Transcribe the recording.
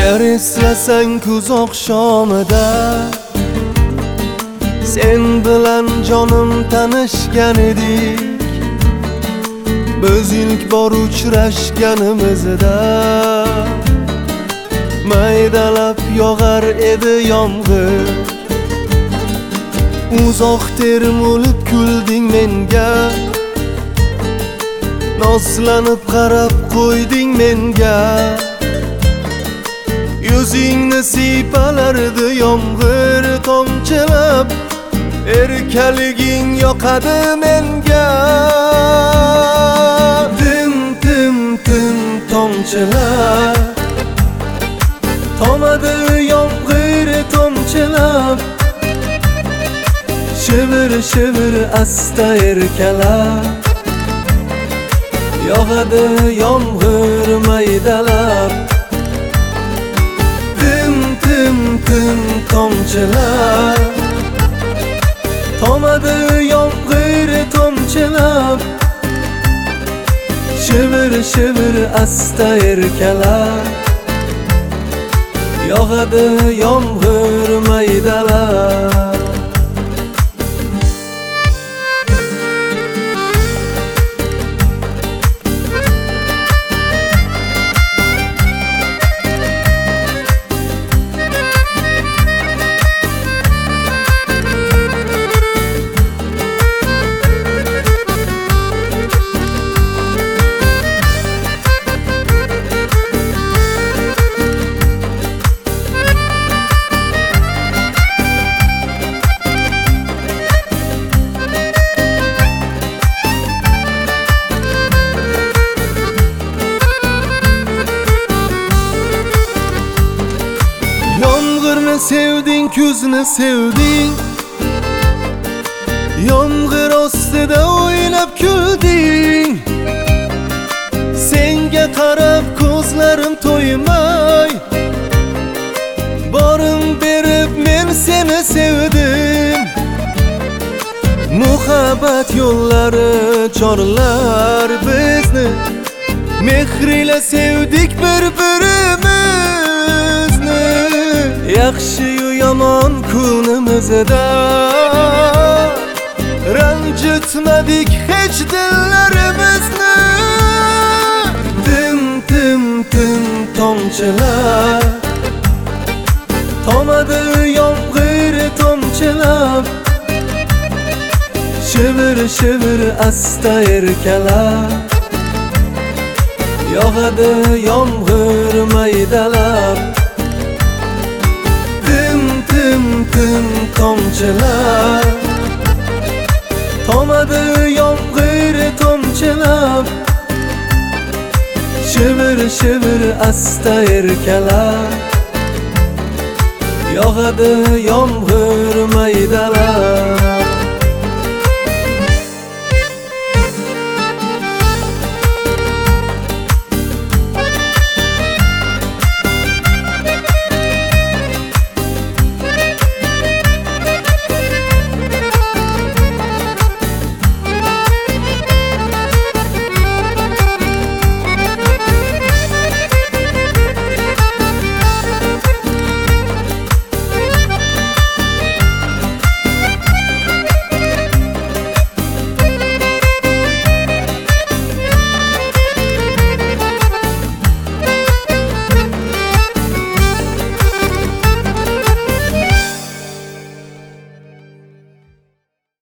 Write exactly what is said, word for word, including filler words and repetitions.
Agar eslasang kuz oqshomida sen bilan jonim tanishgan edik, biz ilk bor uchrashganimizda maydalab yog'ar edi yomg'ir. Uzoq termulib kulding menga, noslanib qarab qo'yding menga. Yuzingni siypalardi yomg'ir tomchilab, erkaliging yoqadi menga. Tim tim tim tomchilar tomadi yomg'ir tomchilab, shivir shivir asta erkalab, yog'adi yomg'ir maydalab. Tim tim tim tomchilar tomadi yomg'ir tomchilab, shivir shivir asta erkalab, yog'adi yomg'ir maydalab. Yomg'irni sevding, kuzni sevding, yomg'ir ostida o'ynab kulding. Senga qarab ko'zlarim to'ymay, borim berib men seni sevdim. Muhabbat yo'llari chorlar bizni, mehr ila sevdik bir-birimizni. Yaxshi-yu yomon kunimizda ranjitmadik hech dillarimizni. Tim tim tim tomchilar tomadi yomg'ir tomchilab, shivir shivir asta erkalab, yog'adi yomg'ir maydalab. Tim tim tim tomchilar tomadi yomg'ir tomchilab, shivir shivir asta erkalab, yog'adi yomg'ir maydalab.